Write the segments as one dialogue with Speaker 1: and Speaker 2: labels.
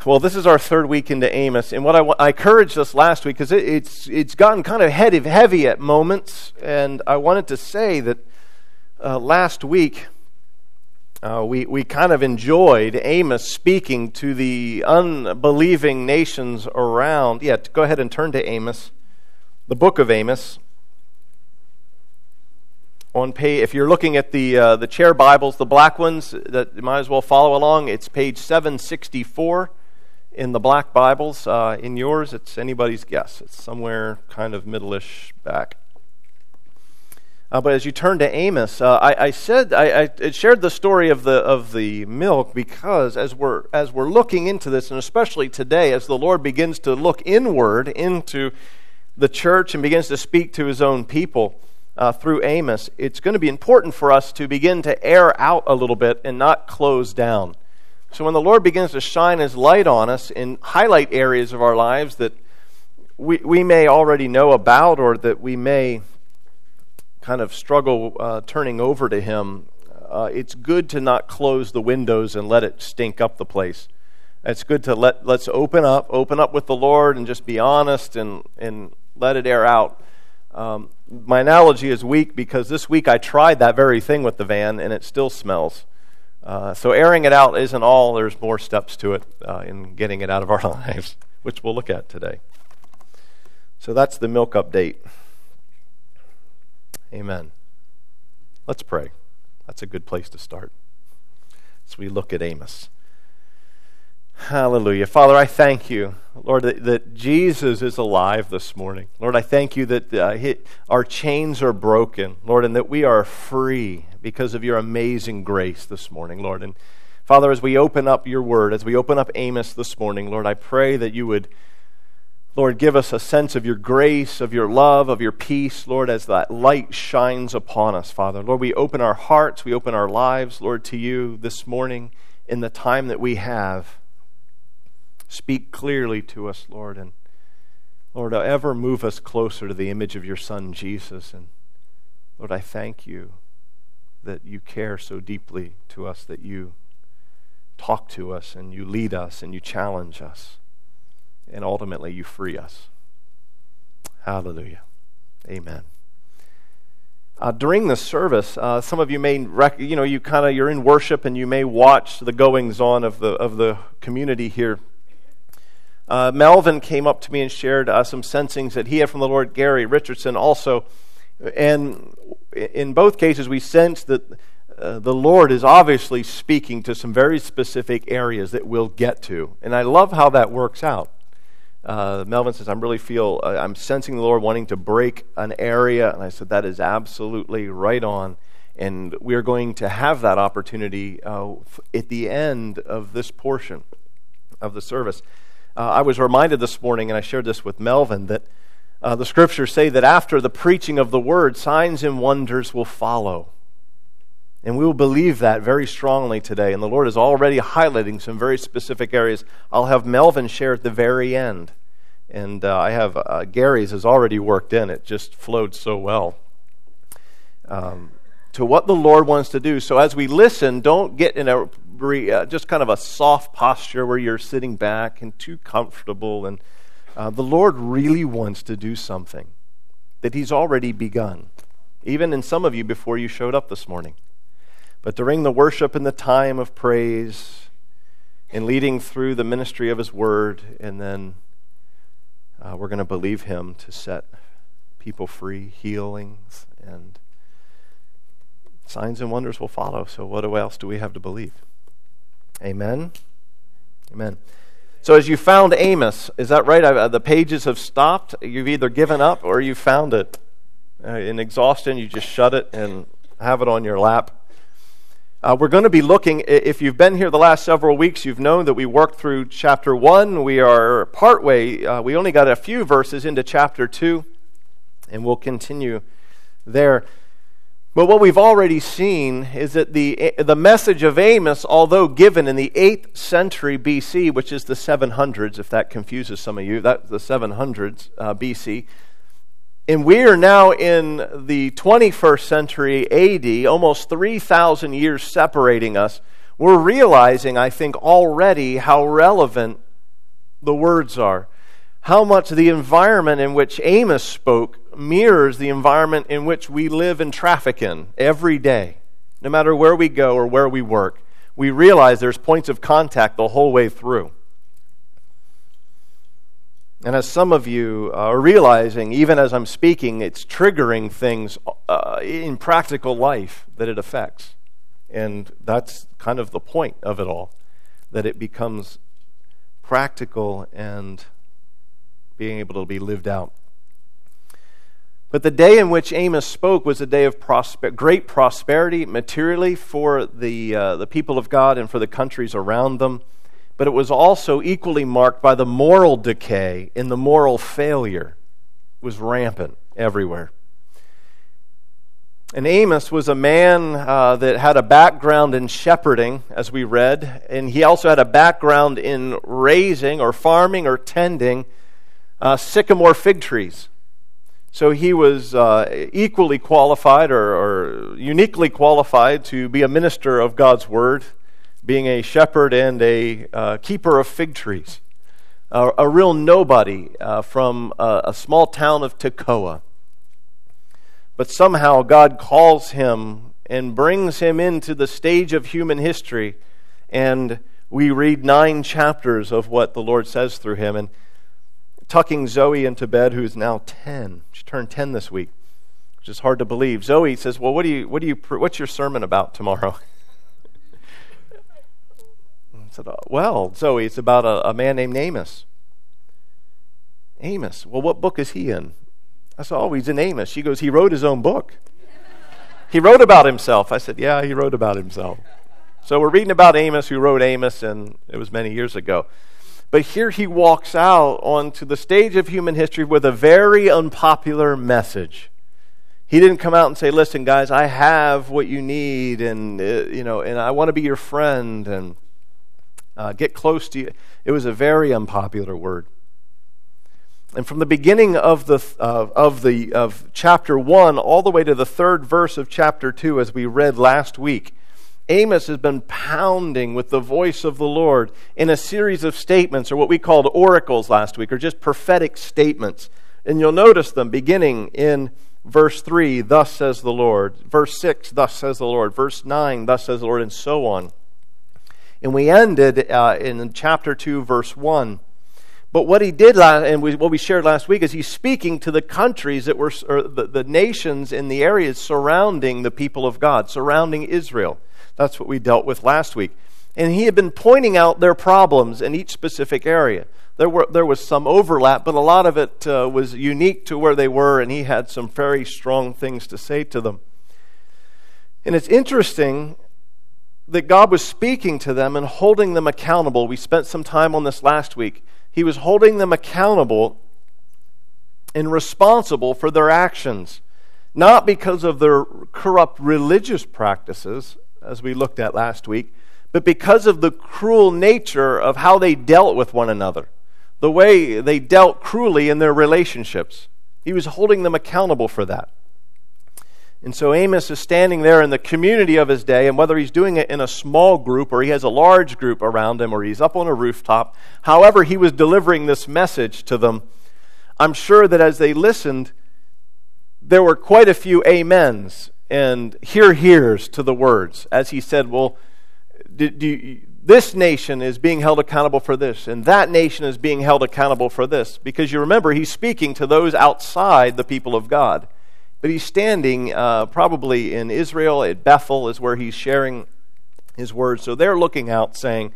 Speaker 1: Well, this is our third week into Amos, and what I encouraged us last week, because it's gotten kind of heavy at moments, and I wanted to say that last week we kind of enjoyed Amos speaking to the unbelieving nations around. Yeah, go ahead and turn to Amos, the book of Amos. If you're looking at the chair Bibles, the black ones, that you might as well follow along. It's page 764 in the black Bibles. In yours, it's anybody's guess. It's somewhere kind of middle-ish back. But as you turn to Amos, I shared the story of the milk because as we're looking into this, and especially today, as the Lord begins to look inward into the church and begins to speak to His own people through Amos, it's going to be important for us to begin to air out a little bit and not close down. So when the Lord begins to shine His light on us and highlight areas of our lives that we may already know about, or that we may kind of struggle turning over to Him, it's good to not close the windows and let it stink up the place. It's good to let's open up with the Lord and just be honest and let it air out. My analogy is weak because this week I tried that very thing with the van and it still smells. So airing it out isn't all. There's more steps to it in getting it out of our lives, which we'll look at today. So that's the milk update. Amen. Let's pray. That's a good place to start as we look at Amos. Hallelujah. Father, I thank you, Lord, that Jesus is alive this morning. Lord, I thank you that our chains are broken, Lord, and that we are free because of your amazing grace this morning, Lord. And Father, as we open up your word, as we open up Amos this morning, Lord, I pray that you would, Lord, give us a sense of your grace, of your love, of your peace, Lord, as that light shines upon us, Father. Lord, we open our hearts, we open our lives, Lord, to you this morning in the time that we have. Speak clearly to us, Lord, and Lord, ever move us closer to the image of your Son, Jesus. And Lord, I thank you that you care so deeply to us, that you talk to us and you lead us and you challenge us, and ultimately you free us. Hallelujah. Amen. During the service, some of you may, you're in worship and you may watch the goings on of the community here. Melvin came up to me and shared some sensings that he had from the Lord. Gary Richardson also. And in both cases, we sense that the Lord is obviously speaking to some very specific areas that we'll get to. And I love how that works out. Melvin says, I'm sensing the Lord wanting to break an area. And I said, that is absolutely right on. And we're going to have that opportunity at the end of this portion of the service. I was reminded this morning, and I shared this with Melvin, that the scriptures say that after the preaching of the word, signs and wonders will follow. And we will believe that very strongly today. And the Lord is already highlighting some very specific areas. I'll have Melvin share at the very end. And I have Gary's has already worked in. It just flowed so well to what the Lord wants to do. So as we listen, don't get in just kind of a soft posture where you're sitting back and too comfortable. And the Lord really wants to do something that He's already begun, even in some of you before you showed up this morning. But during the worship and the time of praise and leading through the ministry of His Word, and then we're going to believe Him to set people free, healings, and signs and wonders will follow. So what else do we have to believe? Amen? Amen. So as you found Amos, is that right? The pages have stopped. You've either given up or you found it. In exhaustion, you just shut it and have it on your lap. We're going to be looking, if you've been here the last several weeks, you've known that we worked through chapter 1. We are partway. We only got a few verses into chapter 2, and we'll continue there. But what we've already seen is that the message of Amos, although given in the 8th century BC, which is the 700s, if that confuses some of you, that's the 700s BC, and we are now in the 21st century AD, almost 3,000 years separating us. We're realizing, I think, already how relevant the words are. How much the environment in which Amos spoke mirrors the environment in which we live and traffic in every day. No matter where we go or where we work, we realize there's points of contact the whole way through. And as some of you are realizing, even as I'm speaking, it's triggering things in practical life that it affects. And that's kind of the point of it all, that it becomes practical and being able to be lived out. But the day in which Amos spoke was a day of great prosperity materially for the people of God and for the countries around them. But it was also equally marked by the moral decay and the moral failure. It was rampant everywhere. And Amos was a man that had a background in shepherding, as we read, and he also had a background in raising or farming or tending sycamore fig trees. So he was equally qualified or uniquely qualified to be a minister of God's word, being a shepherd and a keeper of fig trees. A real nobody from a small town of Tekoa. But somehow God calls him and brings him into the stage of human history, and we read 9 chapters of what the Lord says through him. And tucking Zoe into bed, who's now 10. She turned 10 this week, which is hard to believe. Zoe says, "Well, what's your sermon about tomorrow?" I said, "Well, Zoe, it's about a man named Amos." Amos. Well, what book is he in? I said, "Oh, he's in Amos." She goes, "He wrote his own book." He wrote about himself. I said, "Yeah, he wrote about himself." So we're reading about Amos, who wrote Amos, and it was many years ago. But here he walks out onto the stage of human history with a very unpopular message. He didn't come out and say, "Listen, guys, I have what you need, and and I want to be your friend, and get close to you." It was a very unpopular word. And from the beginning of chapter 1 all the way to the 3rd verse of chapter 2, as we read last week, Amos has been pounding with the voice of the Lord in a series of statements, or what we called oracles last week, or just prophetic statements. And you'll notice them beginning in verse 3, "Thus says the Lord." Verse 6, "Thus says the Lord." Verse 9, "Thus says the Lord," and so on. And we ended in chapter 2, verse 1. But what he did, what we shared last week, is he's speaking to the countries that were, or the nations in the areas surrounding the people of God, surrounding Israel. That's what we dealt with last week. And he had been pointing out their problems in each specific area. There was some overlap, but a lot of it was unique to where they were, and he had some very strong things to say to them. And it's interesting that God was speaking to them and holding them accountable. We spent some time on this last week. He was holding them accountable and responsible for their actions, not because of their corrupt religious practices, as we looked at last week, but because of the cruel nature of how they dealt with one another, the way they dealt cruelly in their relationships. He was holding them accountable for that. And so Amos is standing there in the community of his day, and whether he's doing it in a small group or he has a large group around him or he's up on a rooftop, however he was delivering this message to them, I'm sure that as they listened, there were quite a few amens and hears to the words. As he said, well, this nation is being held accountable for this, and that nation is being held accountable for this. Because you remember, he's speaking to those outside the people of God. But he's standing probably in Israel, at Bethel is where he's sharing his words. So they're looking out saying,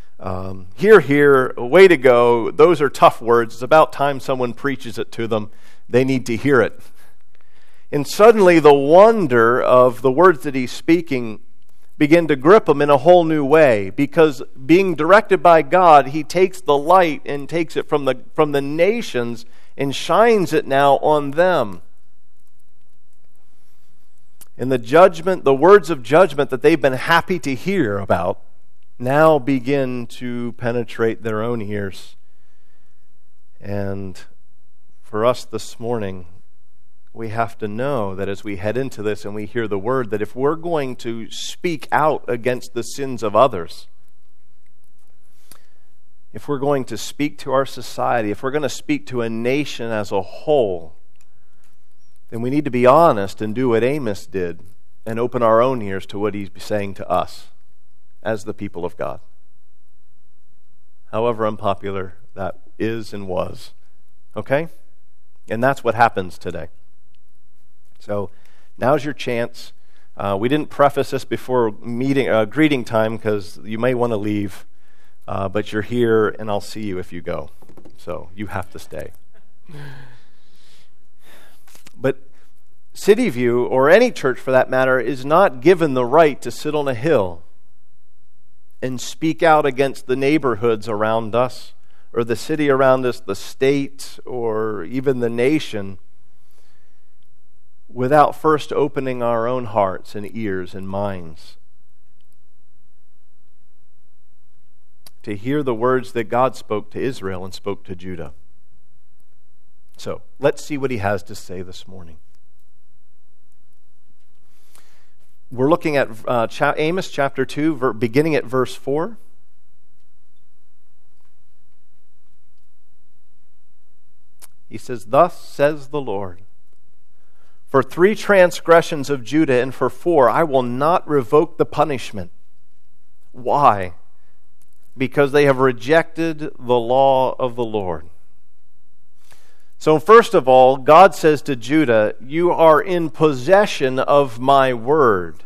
Speaker 1: hear, way to go. Those are tough words. It's about time someone preaches it to them. They need to hear it. And suddenly the wonder of the words that he's speaking begin to grip him in a whole new way. Because being directed by God, he takes the light and takes it from the nations and shines it now on them. And the words of judgment that they've been happy to hear about now begin to penetrate their own ears. And for us this morning, we have to know that as we head into this and we hear the word, that if we're going to speak out against the sins of others, if we're going to speak to our society, if we're going to speak to a nation as a whole, then we need to be honest and do what Amos did and open our own ears to what he's saying to us as the people of God. However unpopular that is and was. Okay? And that's what happens today. So now's your chance. We didn't preface this before greeting time because you may want to leave, but you're here and I'll see you if you go. So you have to stay. But City View, or any church for that matter, is not given the right to sit on a hill and speak out against the neighborhoods around us, or the city around us, the state, or even the nation, without first opening our own hearts and ears and minds to hear the words that God spoke to Israel and spoke to Judah. So, let's see what he has to say this morning. We're looking at Amos chapter 2, beginning at verse 4. He says, "Thus says the Lord, for 3 transgressions of Judah and for 4, I will not revoke the punishment." Why? Because they have rejected the law of the Lord. So first of all, God says to Judah, you are in possession of my word.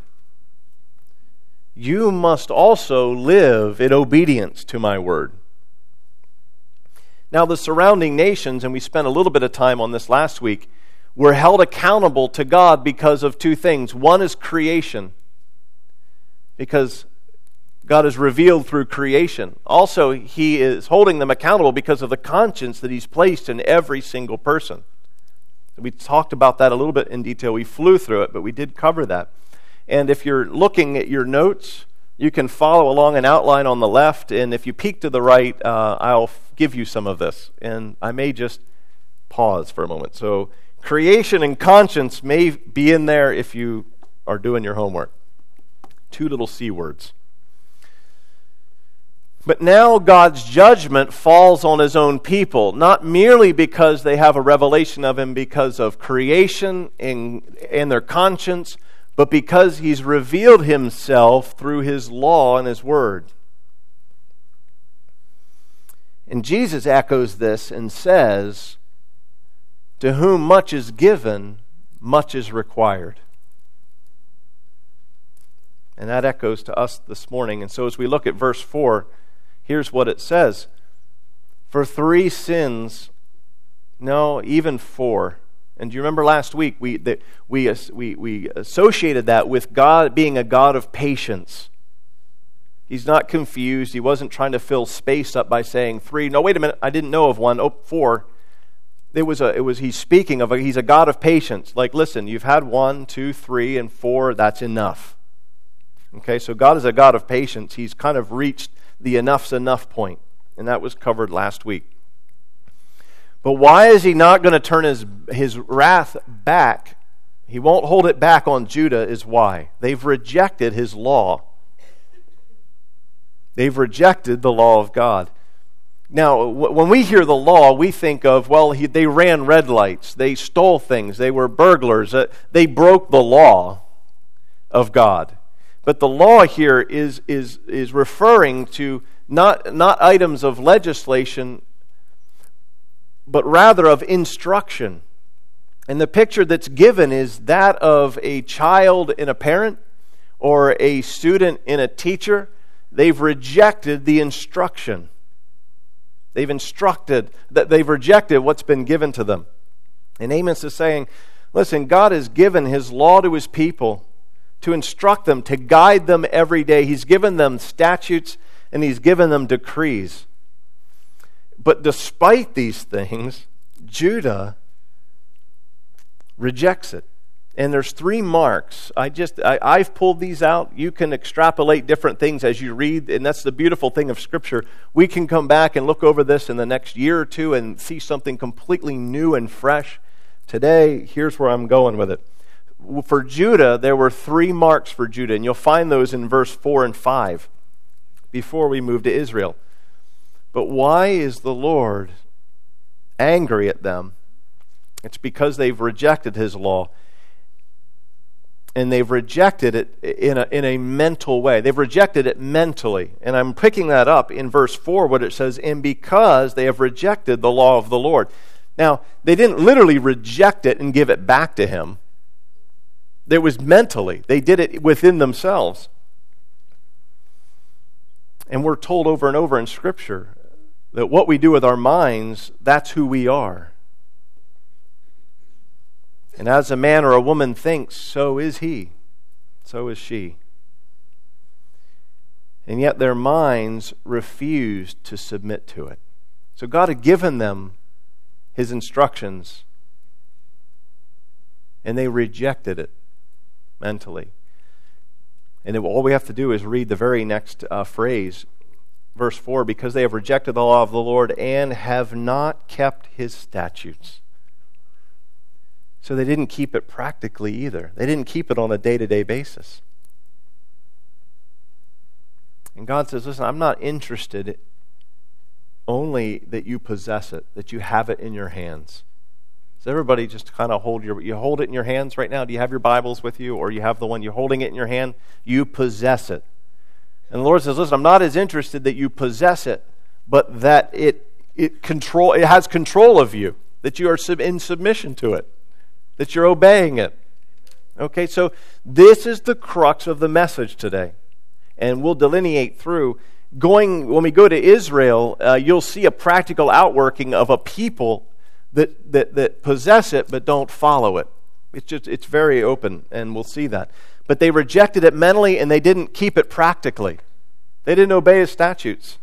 Speaker 1: You must also live in obedience to my word. Now the surrounding nations, and we spent a little bit of time on this last week, were held accountable to God because of 2 things. One is creation, because God is revealed through creation. Also, he is holding them accountable because of the conscience that he's placed in every single person. We talked about that a little bit in detail. We flew through it, but we did cover that. And if you're looking at your notes, you can follow along an outline on the left, and if you peek to the right, I'll give you some of this. And I may just pause for a moment. So creation and conscience may be in there if you are doing your homework. 2 little C words. But now God's judgment falls on his own people, not merely because they have a revelation of him because of creation and their conscience, but because he's revealed himself through his law and his word. And Jesus echoes this and says, "To whom much is given, much is required." And that echoes to us this morning. And so as we look at verse 4, here's what it says. For 3 sins, no, even 4. And do you remember last week we associated that with God being a God of patience. He's not confused. He wasn't trying to fill space up by saying 3. No, wait a minute, I didn't know of 1. Oh, 4. He's speaking of he's a God of patience. Like, listen, you've had 1, 2, 3, and 4. That's enough. Okay, so God is a God of patience. He's kind of reached the enough's enough point, and that was covered last week. But why is he not going to turn his wrath back? He won't hold it back on Judah is why. They've rejected his law. They've rejected the law of God. Now, when we hear the law, we think of, they ran red lights, they stole things, they were burglars, they broke the law of God. But the law here is referring to not items of legislation, but rather of instruction. And the picture that's given is that of a child in a parent or a student in a teacher. They've rejected the instruction. They've rejected what's been given to them. And Amos is saying, listen, God has given his law to his people to instruct them, to guide them every day. He's given them statutes and he's given them decrees. But despite these things, Judah rejects it. And there's 3 marks. I've pulled these out. You can extrapolate different things as you read, and that's the beautiful thing of Scripture. We can come back and look over this in the next year or 2 and see something completely new and fresh. Today, here's where I'm going with it. For Judah, there were 3 marks for Judah, and you'll find those in verse 4 and 5 before we move to Israel. But why is the Lord angry at them? It's because they've rejected His law. And they've rejected it in a mental way. They've rejected it mentally. And I'm picking that up in verse 4, what it says, and because they have rejected the law of the Lord. Now, they didn't literally reject it and give it back to Him. It was mentally. They did it within themselves. And we're told over and over in Scripture that what we do with our minds, that's who we are. And as a man or a woman thinks, so is he, so is she. And yet their minds refused to submit to it. So God had given them His instructions, and they rejected it mentally. And all we have to do is read the very next phrase, verse 4, because they have rejected the law of the Lord and have not kept His statutes. So they didn't keep it practically either. They didn't keep it on a day-to-day basis. And God says, listen, I'm not interested only that you possess it, that you have it in your hands. Does everybody just kind of you hold it in your hands right now? Do you have your Bibles with you, or you have the one you're holding it in your hand? You possess it. And the Lord says, listen, I'm not as interested that you possess it, but that it has control of you, that you are in submission to it, that you're obeying it. Okay, so this is the crux of the message today. And we'll delineate through. When we go to Israel, you'll see a practical outworking of a people that possess it but don't follow it. It's very open, and we'll see that. But they rejected it mentally, and they didn't keep it practically. They didn't obey His statutes.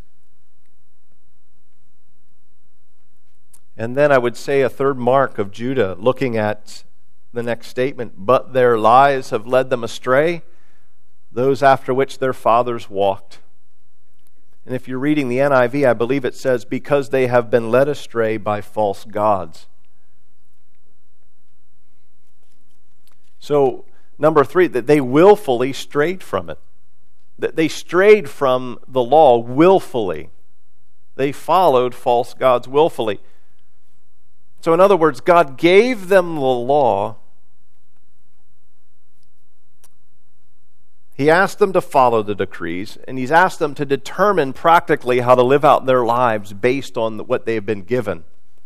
Speaker 1: And then I would say a third mark of Judah, looking at the next statement, but their lies have led them astray, those after which their fathers walked. And if you're reading the NIV, I believe it says, because they have been led astray by false gods. So, number 3, that they willfully strayed from it. That they strayed from the law willfully. They followed false gods willfully. So in other words, God gave them the law. He asked them to follow the decrees, and He's asked them to determine practically how to live out their lives based on what they have been given.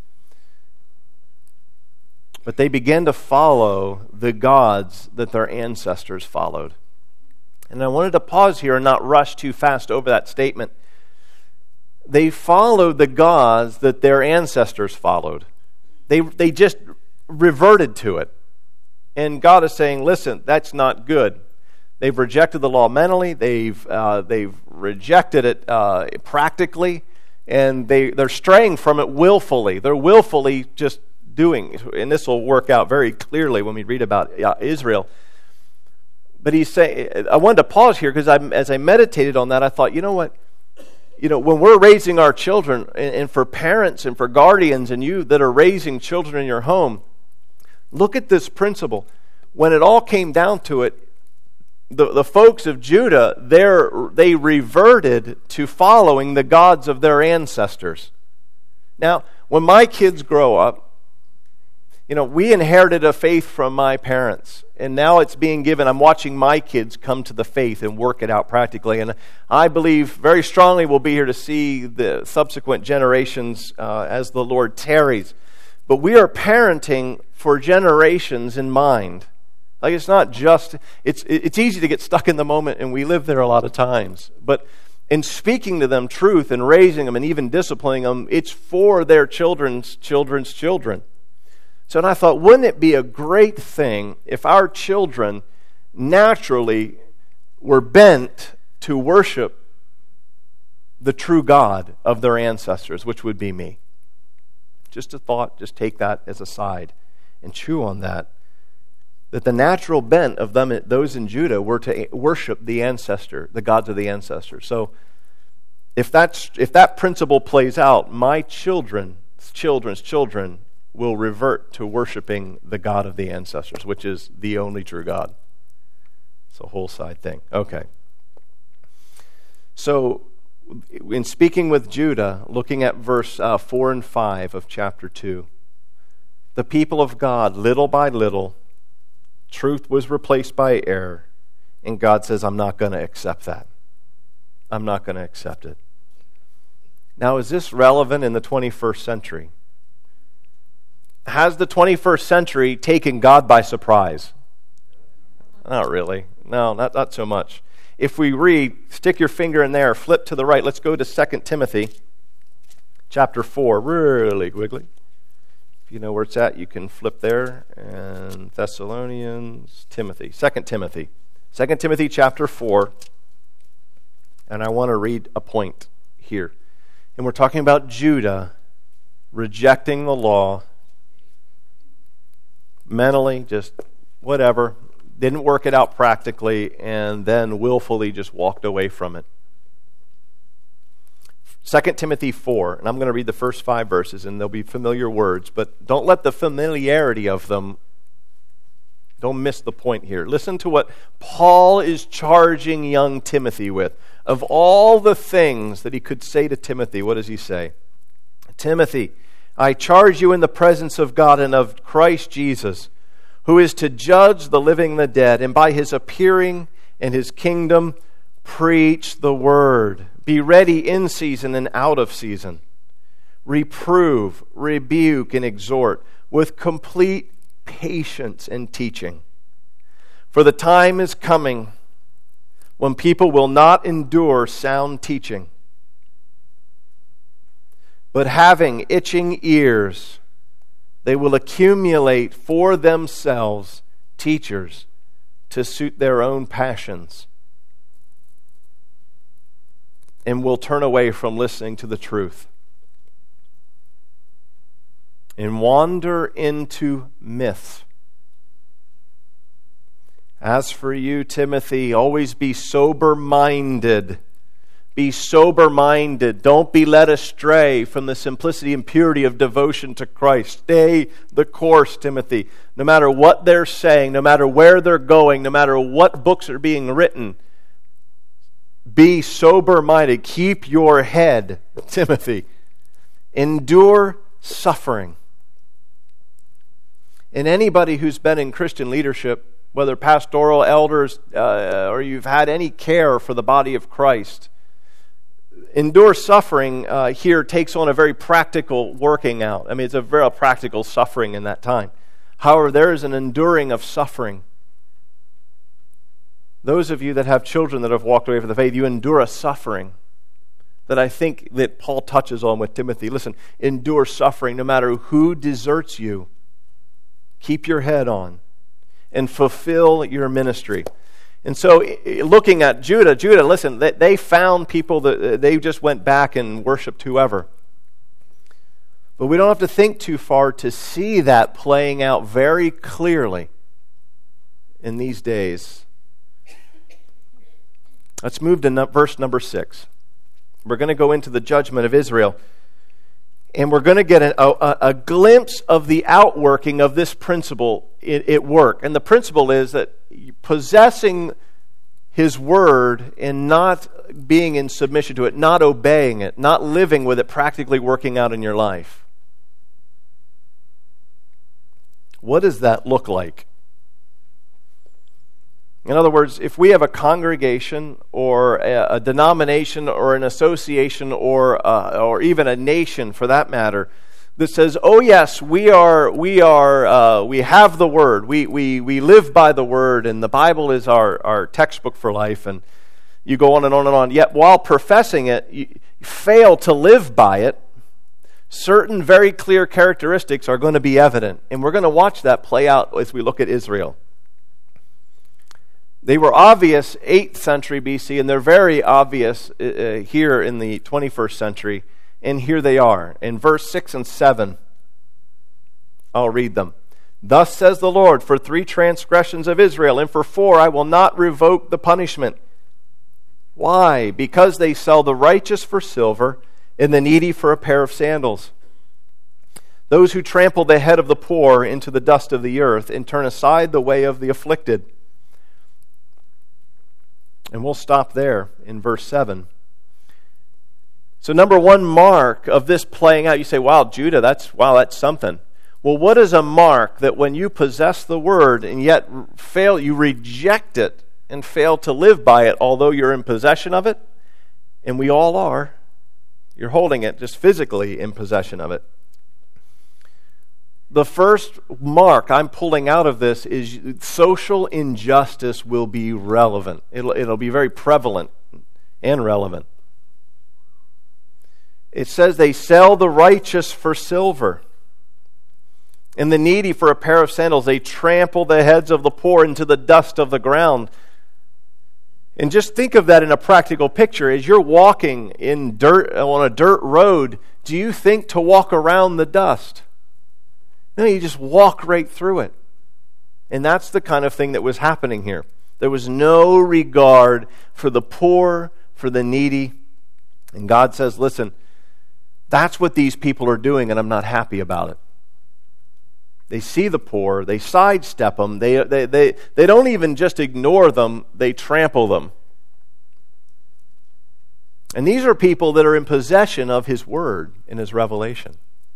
Speaker 1: But they began to follow the gods that their ancestors followed. And I wanted to pause here and not rush too fast over that statement. They followed the gods that their ancestors followed. They just reverted to it. And God is saying, listen, that's not good. They've rejected the law mentally. They've rejected it practically. And they're straying from it willfully. They're willfully just doing. And this will work out very clearly when we read about Israel. But He's saying, I wanted to pause here because as I meditated on that, I thought, you know what? When we're raising our children, and for parents and for guardians and you that are raising children in your home, look at this principle. When it all came down to it, the folks of Judah, they reverted to following the gods of their ancestors. Now, when my kids grow up, we inherited a faith from my parents, and now it's being given. I'm watching my kids come to the faith and work it out practically, and I believe very strongly we'll be here to see the subsequent generations as the Lord tarries. But we are parenting for generations in mind. Like it's not just, it's easy to get stuck in the moment, and we live there a lot of times. But in speaking to them truth and raising them and even disciplining them, it's for their children's children's children. So I thought, wouldn't it be a great thing if our children naturally were bent to worship the true God of their ancestors, which would be me? Just a thought, just take that as a side and chew on that. That the natural bent of them, those in Judah, were to worship the ancestor, the gods of the ancestors. So if that principle plays out, my children's children will revert to worshiping the God of the ancestors, which is the only true God. It's a whole side thing. Okay. So in speaking with Judah, looking at verse 4 and 5 of chapter 2, the people of God, little by little, truth was replaced by error, and God says, I'm not going to accept that. I'm not going to accept it. Now, is this relevant in the 21st century? Has the 21st century taken God by surprise? Not really. No, not so much. If we read, stick your finger in there, flip to the right. Let's go to 2 Timothy chapter 4, really quickly. If you know where it's at, you can flip there. And Thessalonians, Timothy, 2 Timothy. 2 Timothy chapter 4. And I want to read a point here. And we're talking about Judah rejecting the law mentally, just whatever. Didn't work it out practically, and then willfully just walked away from it. 2 Timothy 4, and I'm going to read the first 5 verses, and they'll be familiar words, but don't let the familiarity of them, don't miss the point here. Listen to what Paul is charging young Timothy with. Of all the things that he could say to Timothy, what does he say? Timothy, I charge you in the presence of God and of Christ Jesus, who is to judge the living and the dead, and by his appearing in his kingdom, preach the word. Be ready in season and out of season. Reprove, rebuke, and exhort with complete patience and teaching. For the time is coming when people will not endure sound teaching, but having itching ears, they will accumulate for themselves teachers to suit their own passions, and will turn away from listening to the truth and wander into myths. As for you, Timothy, always be sober-minded. Be sober-minded. Don't be led astray from the simplicity and purity of devotion to Christ. Stay the course, Timothy. No matter what they're saying, no matter where they're going, no matter what books are being written, be sober-minded. Keep your head, Timothy. Endure suffering. And anybody who's been in Christian leadership, whether pastoral, elders, or you've had any care for the body of Christ, endure suffering here takes on a very practical working out. I mean, it's a very practical suffering in that time. However, there is an enduring of suffering. Those of you that have children that have walked away from the faith, you endure a suffering that I think that Paul touches on with Timothy. Listen, endure suffering no matter who deserts you. Keep your head on and fulfill your ministry. And so, looking at Judah, listen, they found people that they just went back and worshiped whoever. But we don't have to think too far to see that playing out very clearly in these days. Let's move to verse number 6. We're going to go into the judgment of Israel. And we're going to get a glimpse of the outworking of this principle at work. And the principle is that possessing His Word and not being in submission to it, not obeying it, not living with it, practically working out in your life. What does that look like? In other words, if we have a congregation or a denomination or an association or even a nation for that matter that says, "Oh yes, we have the Word, we live by the Word, and the Bible is our textbook for life," and you go on and on and on. Yet while professing it, you fail to live by it. Certain very clear characteristics are going to be evident, and we're going to watch that play out as we look at Israel. They were obvious 8th century BC, and they're very obvious here in the 21st century. And here they are. In verse 6 and 7, I'll read them. "Thus says the Lord, for 3 transgressions of Israel, and for 4 I will not revoke the punishment. Why? Because they sell the righteous for silver, and the needy for a pair of sandals. Those who trample the head of the poor into the dust of the earth, and turn aside the way of the afflicted." And we'll stop there in verse 7. So number one mark of this playing out, you say, wow, Judah, that's something. Well, what is a mark that when you possess the word and yet fail, you reject it and fail to live by it, although you're in possession of it? And we all are. You're holding it just physically in possession of it. The first mark I'm pulling out of this is social injustice will be relevant. It'll be very prevalent and relevant. It says they sell the righteous for silver and the needy for a pair of sandals. They trample the heads of the poor into the dust of the ground. And just think of that in a practical picture. As you're walking in dirt on a dirt road, do you think to walk around the dust? No, you just walk right through it. And that's the kind of thing that was happening here. There was no regard for the poor, for the needy. And God says, listen, that's what these people are doing, and I'm not happy about it. They see the poor, they sidestep them, they don't even just ignore them, they trample them. And these are people that are in possession of His Word and His revelation.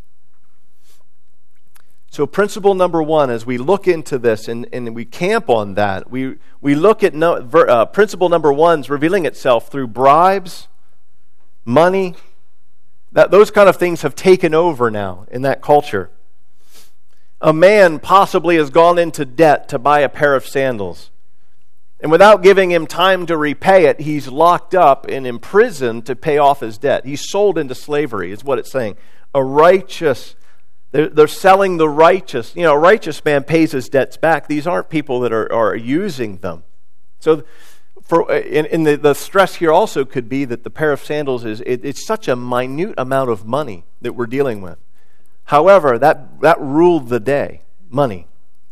Speaker 1: So principle number one, as we look into this and we camp on that, we look at principle number one's revealing itself through bribes, money. Those kind of things have taken over now in that culture. A man possibly has gone into debt to buy a pair of sandals. And without giving him time to repay it, he's locked up and imprisoned to pay off his debt. He's sold into slavery, is what it's saying. They're selling the righteous. A righteous man pays his debts back. These aren't people that are using them. So the stress here also could be that the pair of sandals it's such a minute amount of money that we're dealing with. However, that ruled the day, money.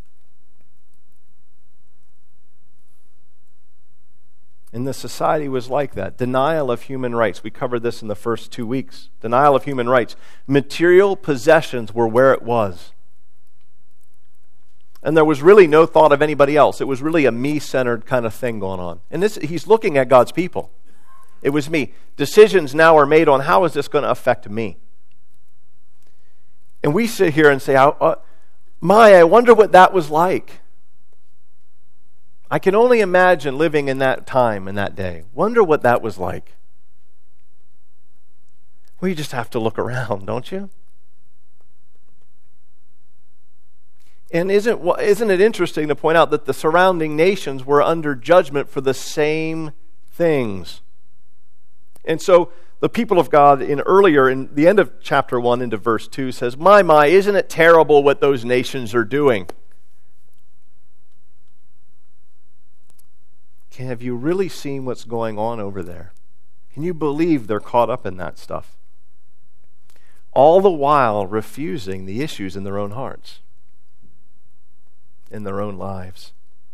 Speaker 1: And the society was like that. Denial of human rights. We covered this in the first 2 weeks. Denial of human rights. Material possessions were where it was. And there was really no thought of anybody else. It was really a me-centered kind of thing going on. And he's looking at God's people. It was me. Decisions now are made on how is this going to affect me. And we sit here and say, I wonder what that was like. I can only imagine living in that time and that day. Wonder what that was like. Well, you just have to look around, don't you? And isn't it interesting to point out that the surrounding nations were under judgment for the same things? And so the people of God in the end of chapter 1 into verse 2 says, My, isn't it terrible what those nations are doing? Have you really seen what's going on over there? Can you believe they're caught up in that stuff? All the while refusing the issues in their own hearts, in their own lives.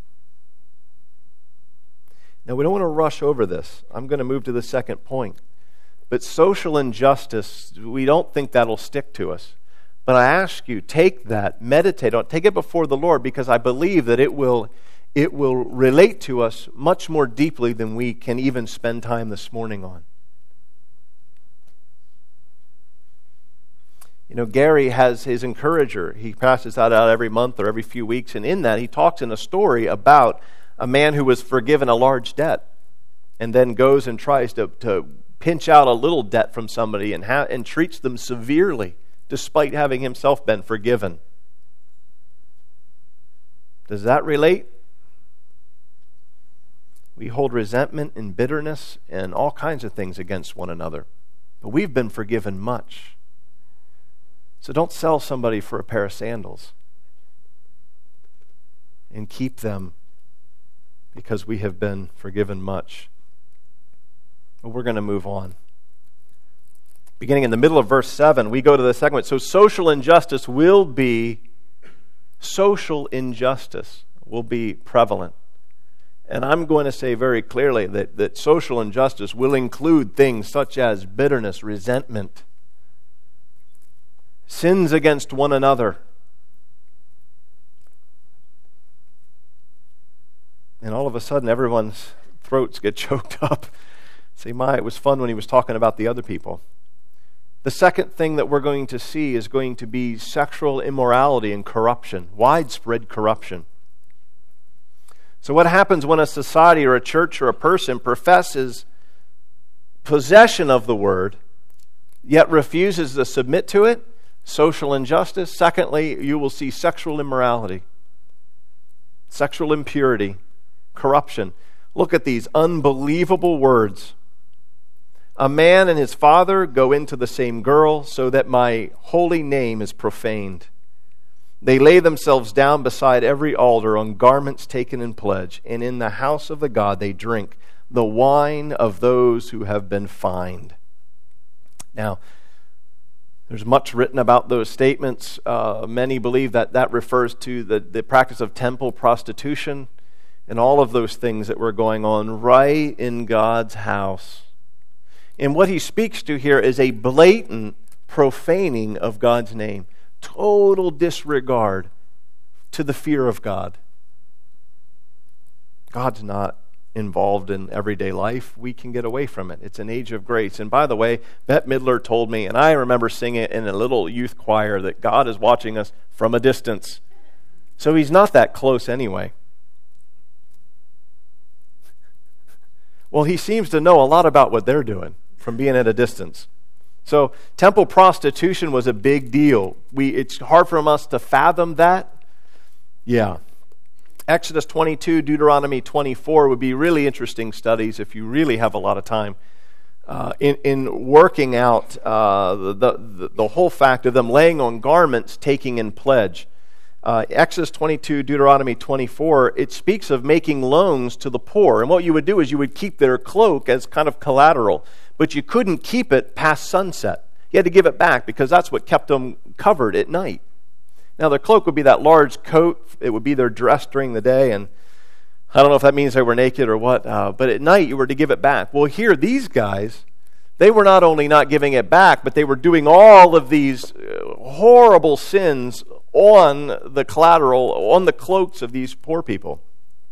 Speaker 1: Now, we don't want to rush over this. I'm going to move to the second point. But social injustice, we don't think that'll stick to us. But I ask you, take that, meditate on it, take it before the Lord, because I believe that it will relate to us much more deeply than we can even spend time this morning on. Gary has his encourager. He passes that out every month or every few weeks, and in that he talks in a story about a man who was forgiven a large debt and then goes and tries to pinch out a little debt from somebody and treats them severely despite having himself been forgiven. Does that relate? We hold resentment and bitterness and all kinds of things against one another. But we've been forgiven much. So don't sell somebody for a pair of sandals. And keep them because we have been forgiven much. But we're going to move on. Beginning in the middle of verse 7, we go to the segment. So social injustice will be prevalent. And I'm going to say very clearly that social injustice will include things such as bitterness, resentment, sins against one another. And all of a sudden, everyone's throats get choked up. Say, it was fun when he was talking about the other people. The second thing that we're going to see is going to be sexual immorality and corruption, widespread corruption. So what happens when a society or a church or a person professes possession of the word, yet refuses to submit to it? Social injustice. Secondly, you will see sexual immorality, sexual impurity, corruption. Look at these unbelievable words. A man and his father go into the same girl, so that my holy name is profaned. They lay themselves down beside every altar on garments taken in pledge, and in the house of the god they drink the wine of those who have been fined. Now, there's much written about those statements. Many believe that refers to the practice of temple prostitution and all of those things that were going on right in God's house. And what he speaks to here is a blatant profaning of God's name. Total disregard to the fear of God. God's not involved in everyday life. We can get away from it. It's an age of grace. And by the way, Bette Midler told me, and I remember singing it in a little youth choir, that God is watching us from a distance. So he's not that close anyway. Well, he seems to know a lot about what they're doing from being at a distance. So temple prostitution was a big deal. It's hard for us to fathom that. Yeah. Exodus 22, Deuteronomy 24 would be really interesting studies if you really have a lot of time in working out the whole fact of them laying on garments taking in pledge. Exodus 22, Deuteronomy 24, it speaks of making loans to the poor. And what you would do is you would keep their cloak as kind of collateral, but you couldn't keep it past sunset. You had to give it back because that's what kept them covered at night. Now, their cloak would be that large coat. It would be their dress during the day, and I don't know if that means they were naked or what, but at night you were to give it back. Well, here, these guys, they were not only not giving it back, but they were doing all of these horrible sins on the collateral, on the cloaks of these poor people.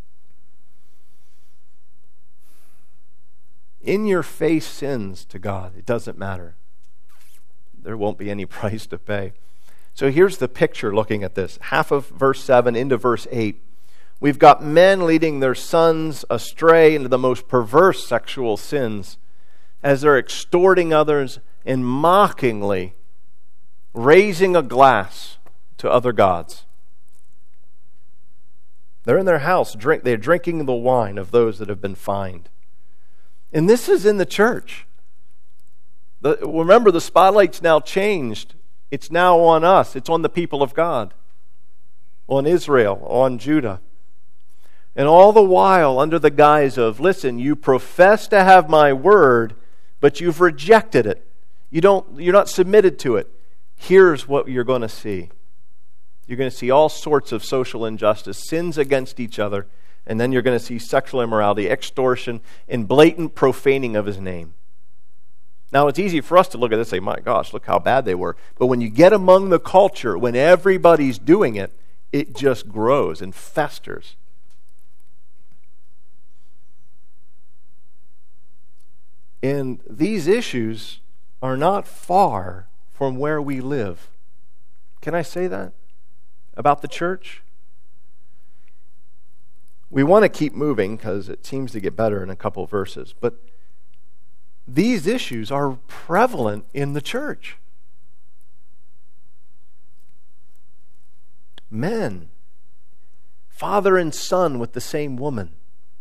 Speaker 1: In your face sins to God. It doesn't matter. There won't be any price to pay. So here's the picture looking at this. Half of verse 7 into verse 8. We've got men leading their sons astray into the most perverse sexual sins as they're extorting others and mockingly raising a glass to other gods. They're in their house. They're drinking the wine of those that have been fined. And this is in the church. Remember, the spotlight's now changed. It's now on us. It's on the people of God, on Israel, on Judah. And all the while under the guise of, listen, you profess to have my word, but you've rejected it. You're not submitted to it. Here's what you're going to see. You're going to see all sorts of social injustice, sins against each other, and then you're going to see sexual immorality, extortion, and blatant profaning of his name. Now, it's easy for us to look at this and say, my gosh, look how bad they were. But when you get among the culture, when everybody's doing it, it just grows and festers. And these issues are not far from where we live. Can I say that about the church? We want to keep moving because it seems to get better in a couple of verses. But these issues are prevalent in the church. Men, father and son with the same woman.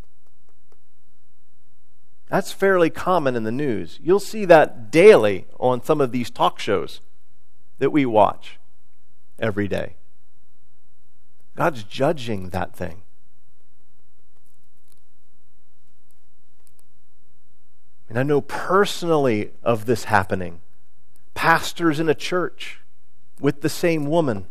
Speaker 1: That's fairly common in the news. You'll see that daily on some of these talk shows that we watch every day. God's judging that thing. And I know personally of this happening. Pastors in a church with the same woman.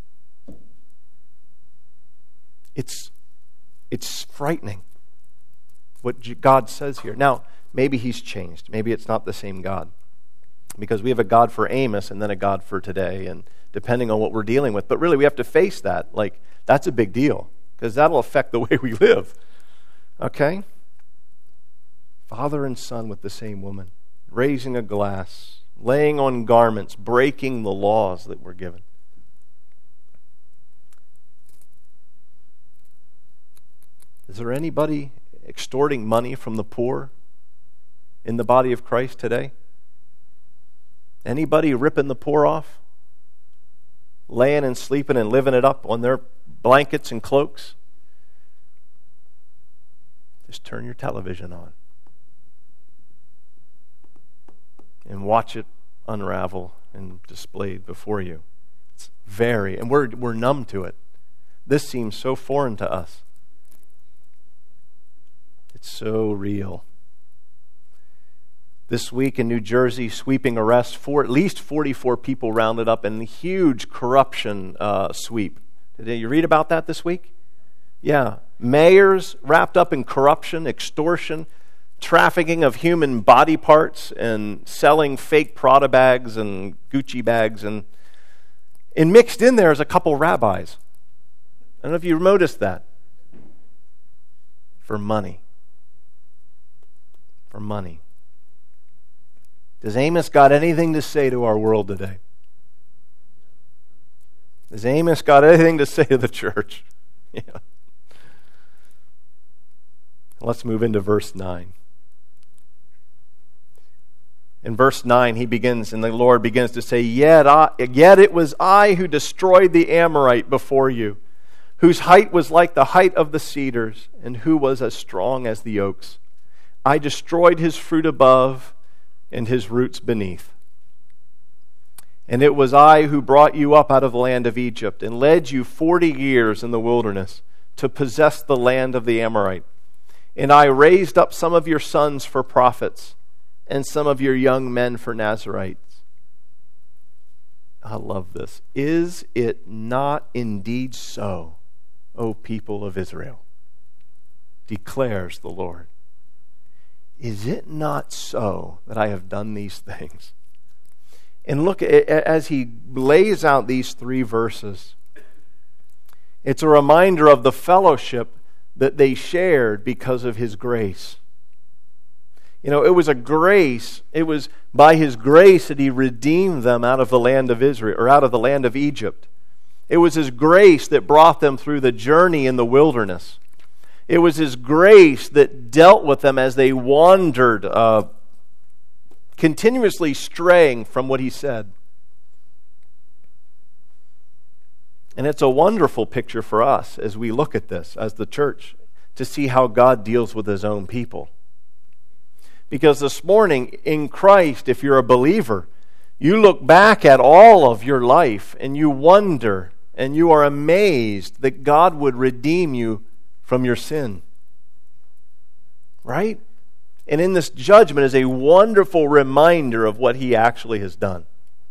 Speaker 1: It's frightening what God says here. Now, maybe he's changed. Maybe it's not the same God. Because we have a God for Amos and then a God for today, and depending on what we're dealing with. But really, we have to face that. Like, that's a big deal, because that'll affect the way we live. Okay? Father and son with the same woman, raising a glass, laying on garments, breaking the laws that were given. Is there anybody extorting money from the poor in the body of Christ today? Anybody ripping the poor off? Laying and sleeping and living it up on their blankets and cloaks? Just turn your television on and watch it unravel and displayed before you. It's and we're numb to it. This seems so foreign to us. It's so real. This week in New Jersey, sweeping arrests for at least 44 people rounded up in a huge corruption sweep. Did you read about that this week? Yeah. Mayors wrapped up in corruption, extortion, trafficking of human body parts, and selling fake Prada bags and Gucci bags. And mixed in there is a couple rabbis. I don't know if you noticed that. For money. For money. Does Amos got anything to say to our world today? Has Amos got anything to say to the church? Yeah. Let's move into verse 9. In verse 9, the Lord begins to say, Yet it was I who destroyed the Amorite before you, whose height was like the height of the cedars, and who was as strong as the oaks. I destroyed his fruit above, and his roots beneath. And it was I who brought you up out of the land of Egypt, and led you 40 years in the wilderness to possess the land of the Amorite. And I raised up some of your sons for prophets, and some of your young men for Nazarites. I love this. Is it not indeed so, O people of Israel? Declares the Lord. Is it not so that I have done these things? And look, as he lays out these 3 verses, it's a reminder of the fellowship that they shared because of his grace. You know, it was a grace. It was by his grace that he redeemed them out of the land of Israel, or out of the land of Egypt. It was his grace that brought them through the journey in the wilderness. It was his grace that dealt with them as they wandered, continuously straying from what he said. And it's a wonderful picture for us as we look at this as the church, to see how God deals with his own people. Because this morning in Christ, if you're a believer, you look back at all of your life and you wonder and you are amazed that God would redeem you from your sin. Right? And in this judgment is a wonderful reminder of what he actually has done.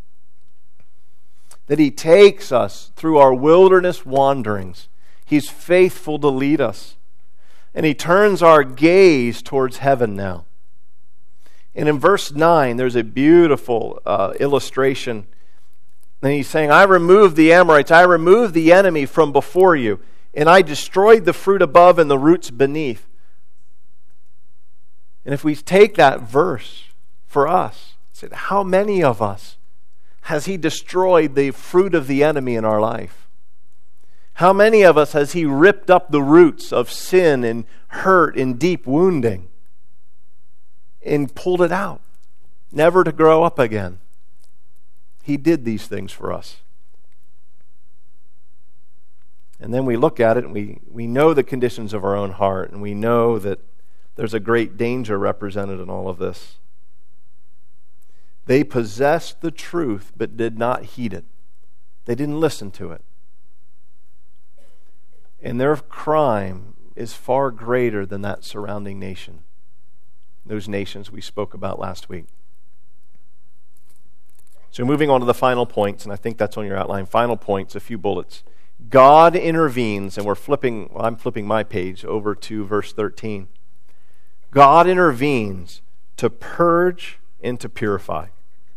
Speaker 1: That he takes us through our wilderness wanderings. He's faithful to lead us. And he turns our gaze towards heaven now. And in verse 9, there's a beautiful illustration. And he's saying, I removed the Amorites, I removed the enemy from before you, and I destroyed the fruit above and the roots beneath. And if we take that verse for us, say, how many of us has he destroyed the fruit of the enemy in our life? How many of us has he ripped up the roots of sin and hurt and deep wounding and pulled it out, never to grow up again? He did these things for us. And then we look at it and we know the conditions of our own heart, and we know that there's a great danger represented in all of this. They possessed the truth but did not heed it. They didn't listen to it. And their crime is far greater than that surrounding nation. Those nations we spoke about last week. So moving on to the final points, and I think that's on your outline. Final points, a few bullets. God intervenes, and I'm flipping my page over to verse 13. God intervenes to purge and to purify.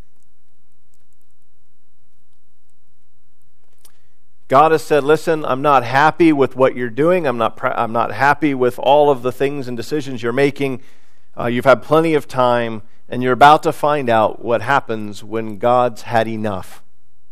Speaker 1: God has said, listen, I'm not happy with what you're doing. I'm not happy with all of the things and decisions you're making. You've had plenty of time, and you're about to find out what happens when God's had enough.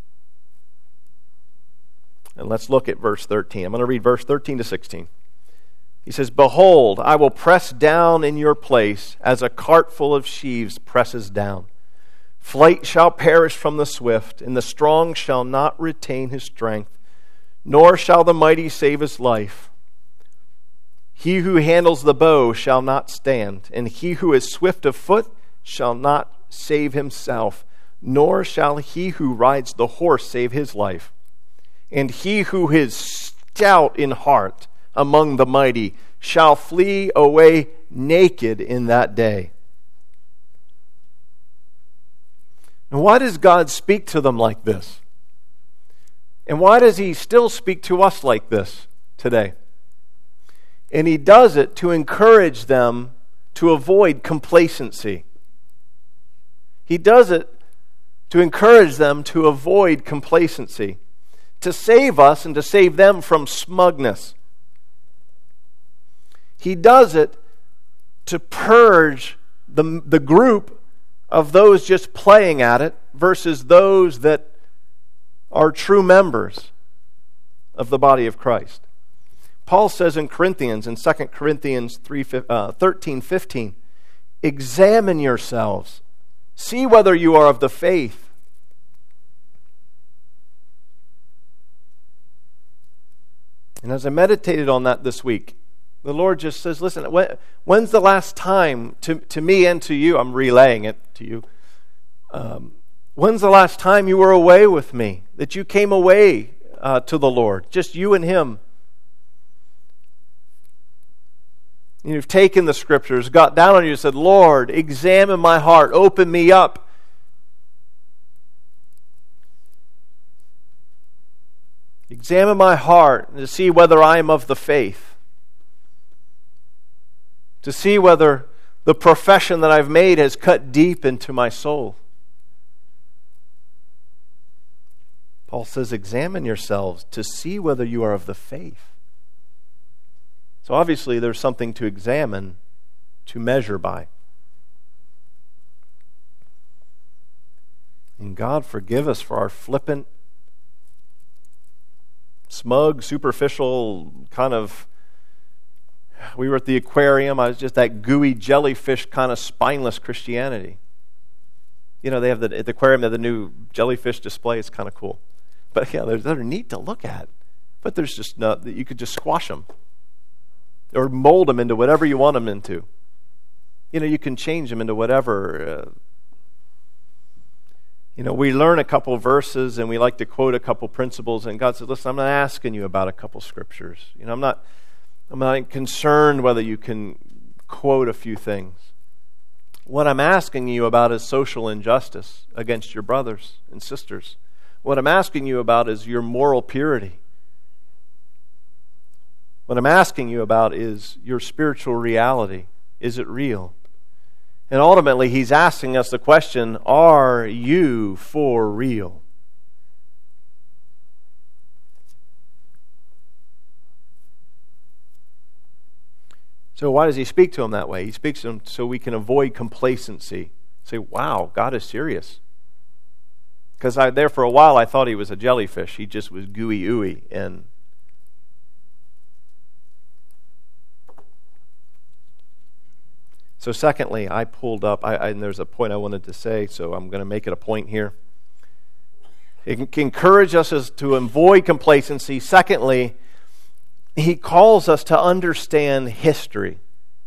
Speaker 1: And let's look at verse 13. I'm going to read verse 13 to 16. He says, "Behold, I will press down in your place as a cart full of sheaves presses down. Flight shall perish from the swift, and the strong shall not retain his strength, nor shall the mighty save his life. He who handles the bow shall not stand, and he who is swift of foot shall not save himself, nor shall he who rides the horse save his life. And he who is stout in heart among the mighty shall flee away naked in that day." And why does God speak to them like this? And why does He still speak to us like this today? And He does it to encourage them to avoid complacency. He does it to encourage them to avoid complacency, to save us and to save them from smugness. He does it to purge the group of those just playing at it versus those that are true members of the body of Christ. Paul says in Corinthians, in 2 Corinthians 13:15, "Examine yourselves, see whether you are of the faith. And as I meditated on that this week, the Lord just says, listen, when's the last time, to me and to you, I'm relaying it to you, when's the last time you were away with me, that you came away to the Lord, just you and Him? You've taken the Scriptures, got down on you and said, Lord, examine my heart, open me up. Examine my heart to see whether I am of the faith. To see whether the profession that I've made has cut deep into my soul. Paul says, examine yourselves to see whether you are of the faith. So obviously there's something to examine, to measure by. And God forgive us for our flippant, smug, superficial kind of... We were at the aquarium. I was just that gooey jellyfish kind of spineless Christianity. You know, they have at the aquarium, they have the new jellyfish display. It's kind of cool. But yeah, they're neat to look at. But there's just no, you could just squash them. Or mold them into whatever you want them into. You know, you can change them into whatever. You know, we learn a couple verses and we like to quote a couple principles. And God says, listen, I'm not asking you about a couple scriptures. You know, I'm not concerned whether you can quote a few things. What I'm asking you about is social injustice against your brothers and sisters. What I'm asking you about is your moral purity. What I'm asking you about is your spiritual reality. Is it real? And ultimately, He's asking us the question, are you for real? So why does He speak to him that way? He speaks to him so we can avoid complacency. Say, wow, God is serious. Because there for a while I thought He was a jellyfish. He just was gooey ooey. And so secondly, I pulled up, and there's a point I wanted to say, so I'm going to make it a point here. It can encourage us to avoid complacency. Secondly, He calls us to understand history.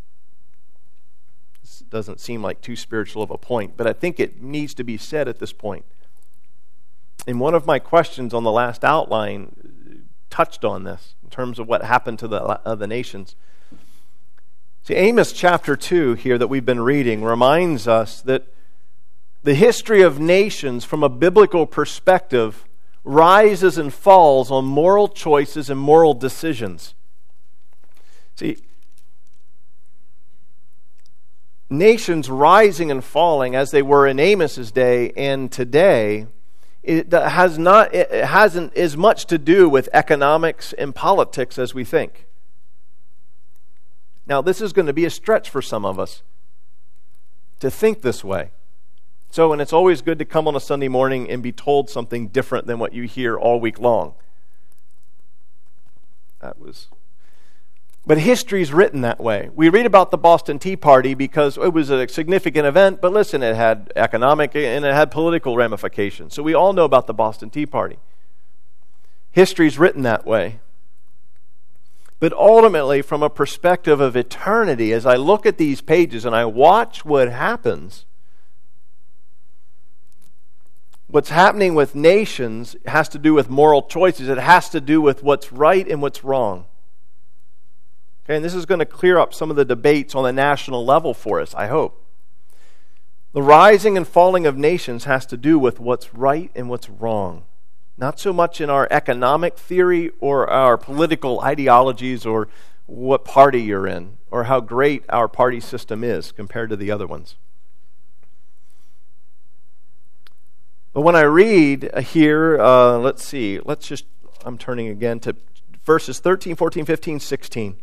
Speaker 1: This doesn't seem like too spiritual of a point, but I think it needs to be said at this point. And one of my questions on the last outline touched on this in terms of what happened to the nations. See, Amos chapter 2 here that we've been reading reminds us that the history of nations from a biblical perspective rises and falls on moral choices and moral decisions. See, nations rising and falling as they were in Amos's day and today, it hasn't as much to do with economics and politics as we think. Now, this is going to be a stretch for some of us. to think this way. So, and it's always good to come on a Sunday morning and be told something different than what you hear all week long. But history's written that way. We read about the Boston Tea Party because it was a significant event, but listen, it had economic and it had political ramifications. So we all know about the Boston Tea Party. History's written that way. But ultimately, from a perspective of eternity, as I look at these pages and I watch what happens, what's happening with nations has to do with moral choices. It has to do with what's right and what's wrong. Okay, and this is going to clear up some of the debates on the national level for us, I hope. The rising and falling of nations has to do with what's right and what's wrong. Not so much in our economic theory or our political ideologies or what party you're in or how great our party system is compared to the other ones. But when I read here, I'm turning again to verses 13, 14, 15, 16.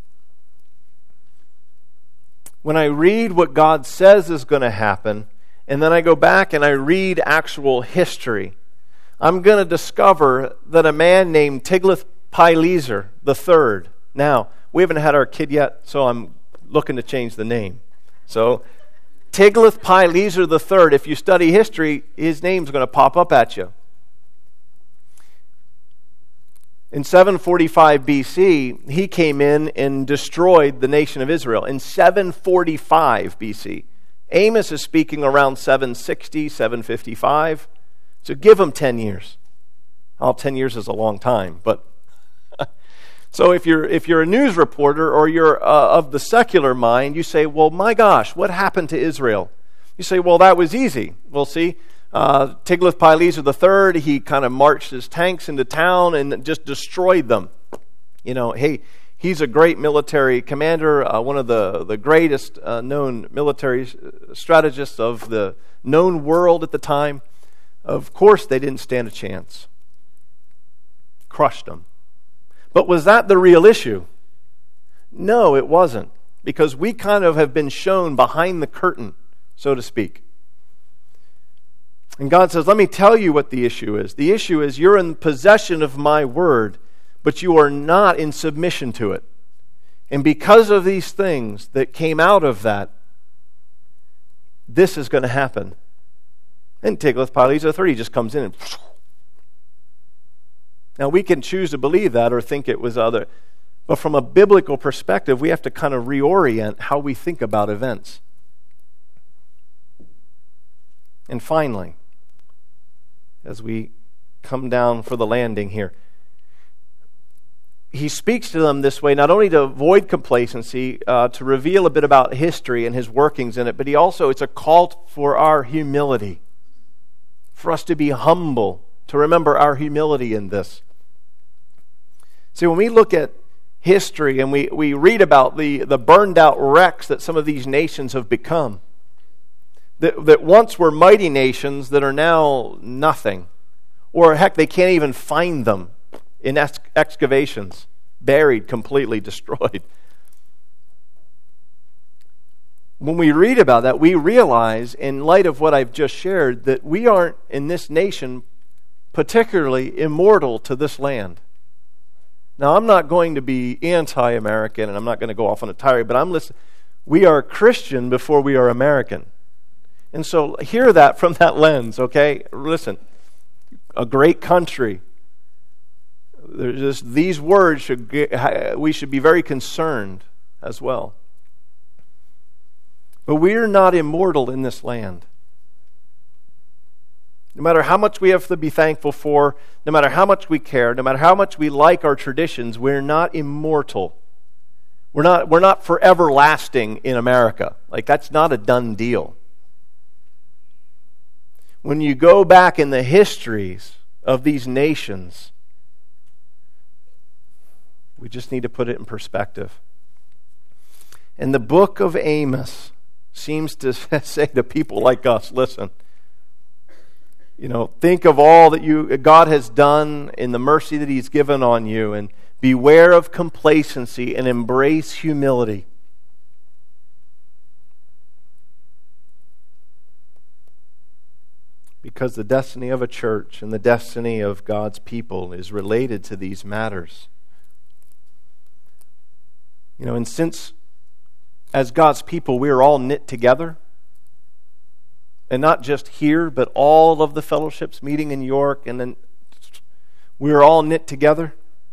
Speaker 1: When I read what God says is going to happen, and then I go back and I read actual history, I'm going to discover that a man named Tiglath-Pileser III. Now, we haven't had our kid yet, so I'm looking to change the name. So, Tiglath-Pileser III, if you study history, his name's going to pop up at you. In 745 BC, he came in and destroyed the nation of Israel. In 745 BC. Amos is speaking around 760, 755. So give him 10 years. 10 years is a long time, but... So if you're a news reporter or you're of the secular mind, you say, well, my gosh, what happened to Israel? You say, well, that was easy. Well, see, Tiglath-Pileser III, he kind of marched his tanks into town and just destroyed them. You know, hey, he's a great military commander, one of the greatest known military strategists of the known world at the time. Of course, they didn't stand a chance. Crushed them. But was that the real issue? No, it wasn't. Because we kind of have been shown behind the curtain, so to speak. And God says, let me tell you what the issue is. The issue is you're in possession of my word, but you are not in submission to it. And because of these things that came out of that, this is going to happen. And Tiglath-Pileser III just comes in and... Now, we can choose to believe that or think it was other. But from a biblical perspective, we have to kind of reorient how we think about events. And finally, as we come down for the landing here, he speaks to them this way, not only to avoid complacency, to reveal a bit about history and his workings in it, but it's a call for our humility, for us to be humble, to remember our humility in this. See, when we look at history and we read about the burned out wrecks that some of these nations have become, that once were mighty nations that are now nothing, or heck, they can't even find them in excavations, buried, completely destroyed. When we read about that, we realize, in light of what I've just shared, that we aren't in this nation particularly immortal to this land. Now, I'm not going to be anti-American, and I'm not going to go off on a tirade, but we are Christian before we are American. And so hear that from that lens, okay? Listen, a great country. These words, we should be very concerned as well. But we're not immortal in this land. No matter how much we have to be thankful for, no matter how much we care, no matter how much we like our traditions, we're not immortal. We're not forever lasting in America. Like, that's not a done deal. When you go back in the histories of these nations, we just need to put it in perspective. And the book of Amos seems to say to people like us, listen, think of all that God has done in the mercy that He's given on you, and beware of complacency and embrace humility. Because the destiny of a church and the destiny of God's people is related to these matters. And since as God's people we are all knit together, and not just here, but all of the fellowships meeting in York, and then we're all knit together,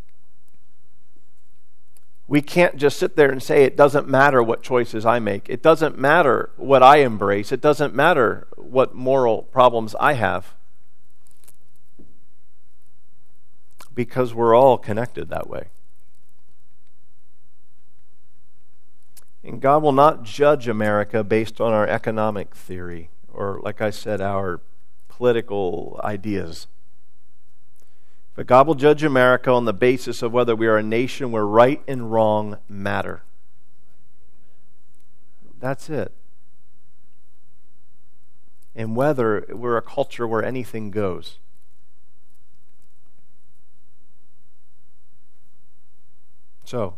Speaker 1: we can't just sit there and say it doesn't matter what choices I make. It doesn't matter what I embrace. It doesn't matter what moral problems I have. Because we're all connected that way. And God will not judge America based on our economic theory or, like I said, our political ideas. But God will judge America on the basis of whether we are a nation where right and wrong matter. That's it. And whether we're a culture where anything goes. So,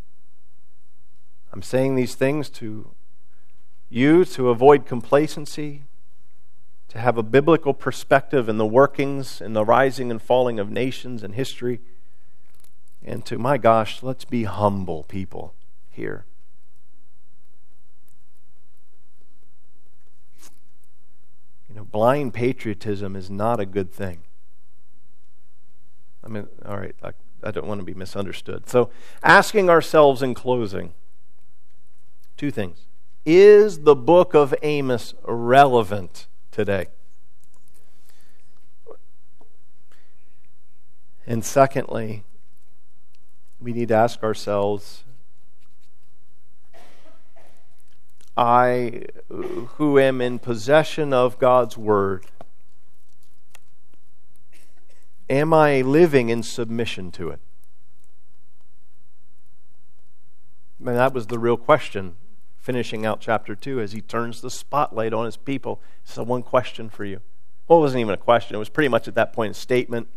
Speaker 1: I'm saying these things to you to avoid complacency, to have a biblical perspective in the workings and the rising and falling of nations and history, and to, my gosh, let's be humble people here. Blind patriotism is not a good thing. All right, I don't want to be misunderstood. So, asking ourselves in closing, two things. Is the book of Amos relevant today? And secondly, we need to ask ourselves, I, who am in possession of God's Word, am I living in submission to it? That was the real question, finishing out chapter 2, as he turns the spotlight on his people. So one question for you. Well, it wasn't even a question. It was pretty much at that point a statement.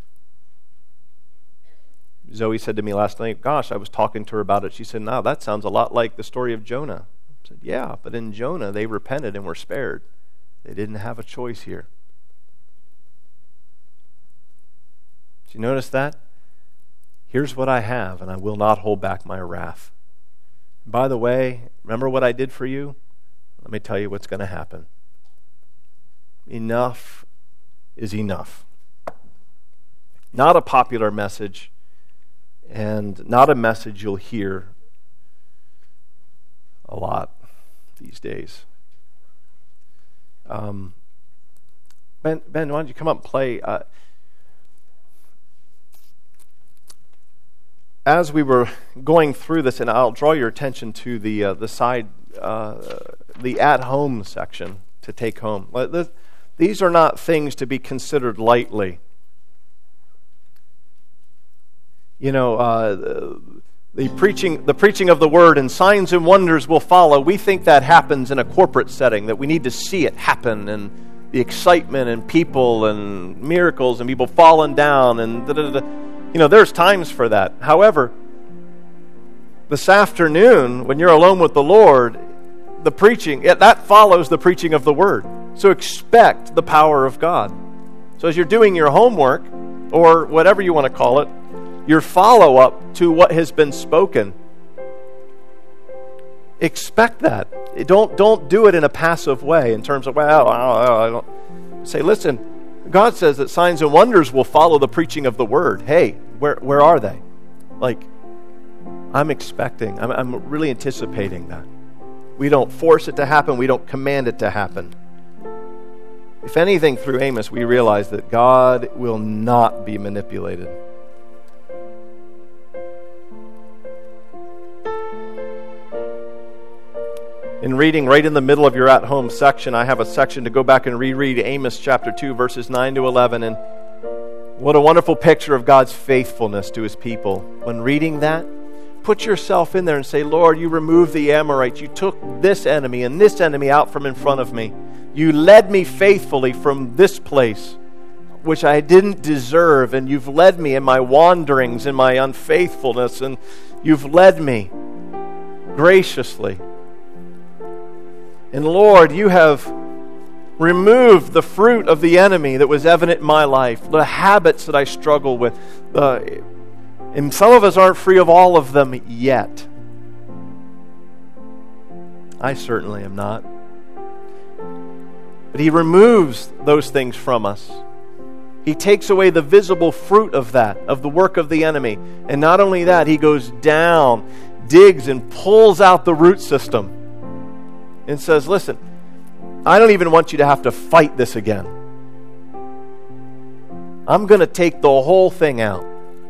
Speaker 1: Zoe said to me last night, gosh, I was talking to her about it. She said, no, that sounds a lot like the story of Jonah. I said, yeah, but in Jonah, they repented and were spared. They didn't have a choice here. Did you notice that? Here's what I have, and I will not hold back my wrath. By the way, remember what I did for you? Let me tell you what's going to happen. Enough is enough. Not a popular message, and not a message you'll hear a lot these days. Ben, why don't you come up and play? As we were going through this, and I'll draw your attention to the side, the at-home section to take home. These are not things to be considered lightly. The preaching of the word and signs and wonders will follow. We think that happens in a corporate setting, that we need to see it happen, and the excitement and people and miracles and people falling down and there's times for that. However, this afternoon, when you're alone with the Lord, the preaching, that follows the preaching of the word. So expect the power of God. So as you're doing your homework, or whatever you want to call it, your follow-up to what has been spoken, expect that. Don't do it in a passive way in terms of, I don't. Say, listen, God says that signs and wonders will follow the preaching of the word. Hey, where are they? I'm expecting, I'm really anticipating that. We don't force it to happen. We don't command it to happen. If anything, through Amos, we realize that God will not be manipulated. In reading right in the middle of your at-home section, I have a section to go back and reread Amos chapter 2, verses 9 to 11. And what a wonderful picture of God's faithfulness to his people. When reading that, put yourself in there and say, Lord, you removed the Amorites. You took this enemy and this enemy out from in front of me. You led me faithfully from this place, which I didn't deserve. And you've led me in my wanderings, in my unfaithfulness. And you've led me graciously. And Lord, you have Remove the fruit of the enemy that was evident in my life, the habits that I struggle with. And some of us aren't free of all of them yet. I certainly am not. But He removes those things from us. He takes away the visible fruit of that, of the work of the enemy. And not only that, He goes down, digs, and pulls out the root system and says, listen, I don't even want you to have to fight this again. I'm going to take the whole thing out.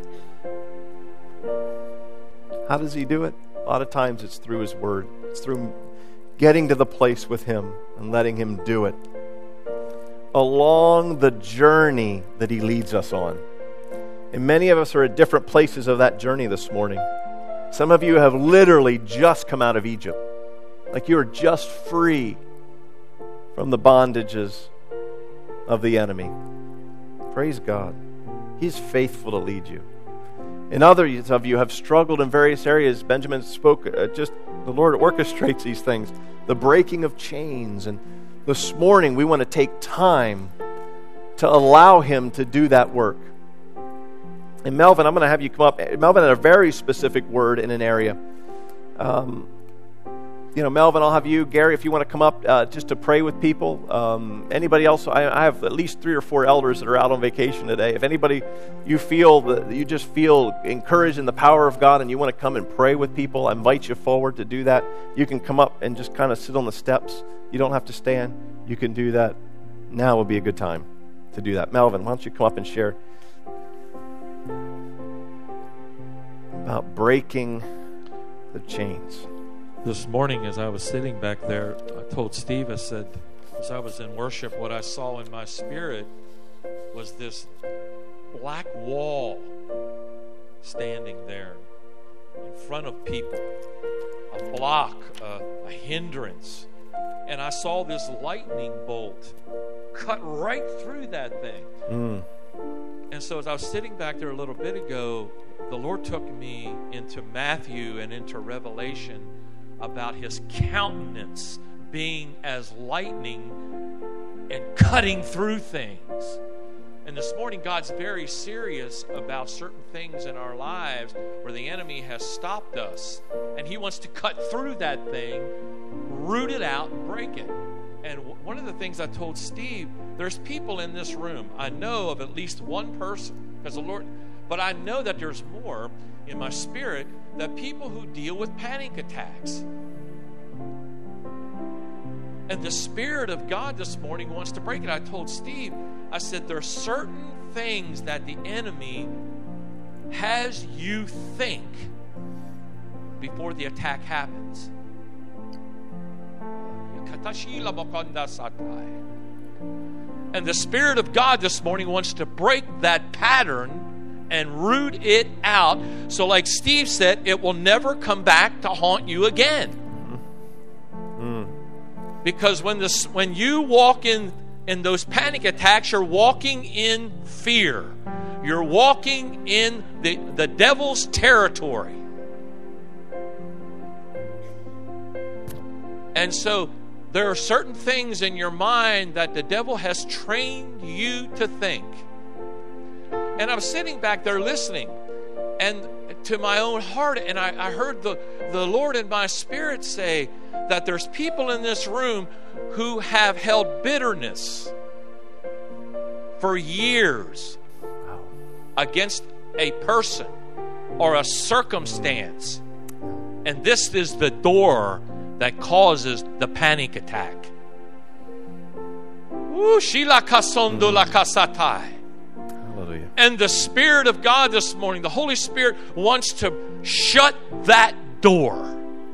Speaker 1: How does He do it? A lot of times it's through His Word. It's through getting to the place with Him and letting Him do it. Along the journey that He leads us on. And many of us are at different places of that journey this morning. Some of you have literally just come out of Egypt. Like you are just free from the bondages of the enemy. Praise God. He's faithful to lead you. And others of you have struggled in various areas. Benjamin spoke, the Lord orchestrates these things. The breaking of chains. And this morning we want to take time to allow Him to do that work. And Melvin, I'm going to have you come up. Melvin had a very specific word in an area. Melvin, I'll have you. Gary, if you want to come up just to pray with people. Anybody else? I have at least 3 or 4 elders that are out on vacation today. If anybody you feel that you just feel encouraged in the power of God and you want to come and pray with people, I invite you forward to do that. You can come up and just kind of sit on the steps. You don't have to stand. You can do that. Now would be a good time to do that. Melvin, why don't you come up and share about breaking the chains.
Speaker 2: This morning as I was sitting back there, I told Steve, I said, as I was in worship, what I saw in my spirit was this black wall standing there in front of people, a block, a hindrance. And I saw this lightning bolt cut right through that thing. And so as I was sitting back there a little bit ago, the Lord took me into Matthew and into Revelation about His countenance being as lightning and cutting through things. And this morning, God's very serious about certain things in our lives where the enemy has stopped us. And He wants to cut through that thing, root it out, and break it. And one of the things I told Steve, there's people in this room. I know of at least one person, because the Lord, but I know that there's more in my spirit, that people who deal with panic attacks. And the Spirit of God this morning wants to break it. I told Steve, I said, there are certain things that the enemy has you think before the attack happens. And the Spirit of God this morning wants to break that pattern and root it out. So like Steve said, it will never come back to haunt you again. Because when you walk in those panic attacks, you're walking in fear. You're walking in the devil's territory. And so there are certain things in your mind that the devil has trained you to think. And I'm sitting back there listening and to my own heart, and I heard the Lord in my spirit say that there's people in this room who have held bitterness for years against a person or a circumstance. And this is the door that causes the panic attack.
Speaker 1: Hallelujah.
Speaker 2: And the Spirit of God this morning, the Holy Spirit wants to shut that door.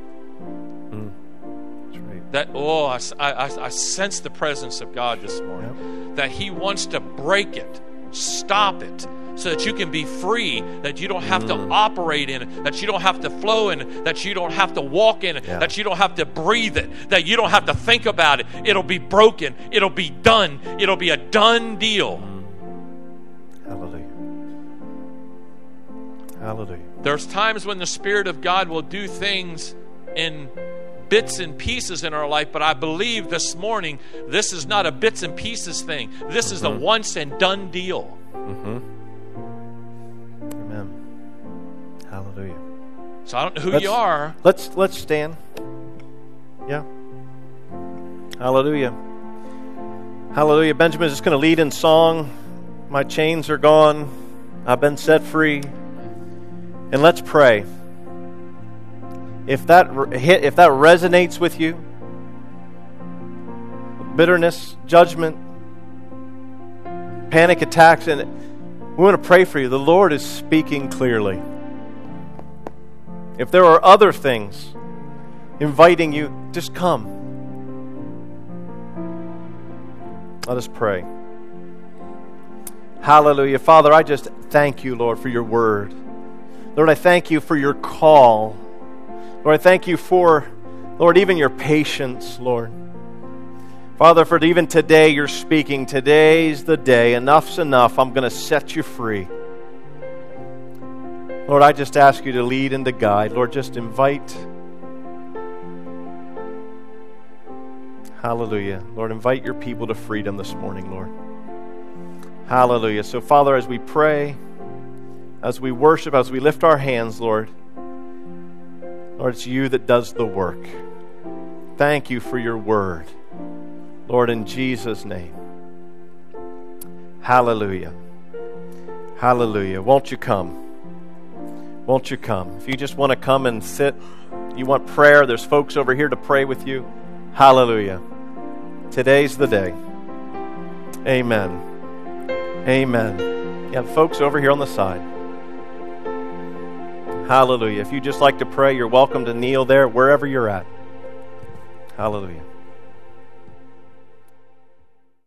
Speaker 2: That's right. I sense the presence of God this morning. Yep. That He wants to break it, stop it, so that you can be free, that you don't have to operate in it, that you don't have to flow in it, that you don't have to walk in it, that you don't have to breathe it, that you don't have to think about it. It'll be broken. It'll be done. It'll be a done deal.
Speaker 1: Hallelujah. Hallelujah.
Speaker 2: There's times when the Spirit of God will do things in bits and pieces in our life, but I believe this morning this is not a bits and pieces thing. This is a once and done deal.
Speaker 1: Amen. Hallelujah.
Speaker 2: So I don't know who you are.
Speaker 1: Let's stand. Yeah. Hallelujah. Hallelujah. Benjamin's just going to lead in song. My chains are gone. I've been set free. And let's pray. If that resonates with you, bitterness, judgment, panic attacks, and we want to pray for you. The Lord is speaking clearly. If there are other things inviting you, just come. Let us pray. Hallelujah. Father, I just thank you, Lord, for your word. Lord, I thank you for your call. Lord, I thank you for, Lord, even your patience, Lord. Father, for even today you're speaking. Today's the day. Enough's enough. I'm going to set you free. Lord, I just ask you to lead and to guide. Lord, just invite. Hallelujah. Lord, invite your people to freedom this morning, Lord. Hallelujah. So, Father, as we pray, as we worship, as we lift our hands, Lord, it's you that does the work. Thank you for your word. Lord, in Jesus' name. Hallelujah. Hallelujah. Won't you come? Won't you come? If you just want to come and sit, you want prayer, there's folks over here to pray with you. Hallelujah. Today's the day. Amen. Amen. You have folks over here on the side. Hallelujah. If you just like to pray, you're welcome to kneel there wherever you're at. Hallelujah.